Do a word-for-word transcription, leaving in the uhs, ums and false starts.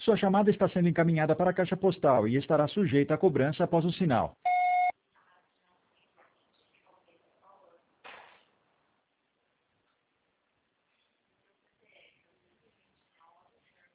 Sua chamada está sendo encaminhada para a caixa postal e estará sujeita a cobrança após o sinal.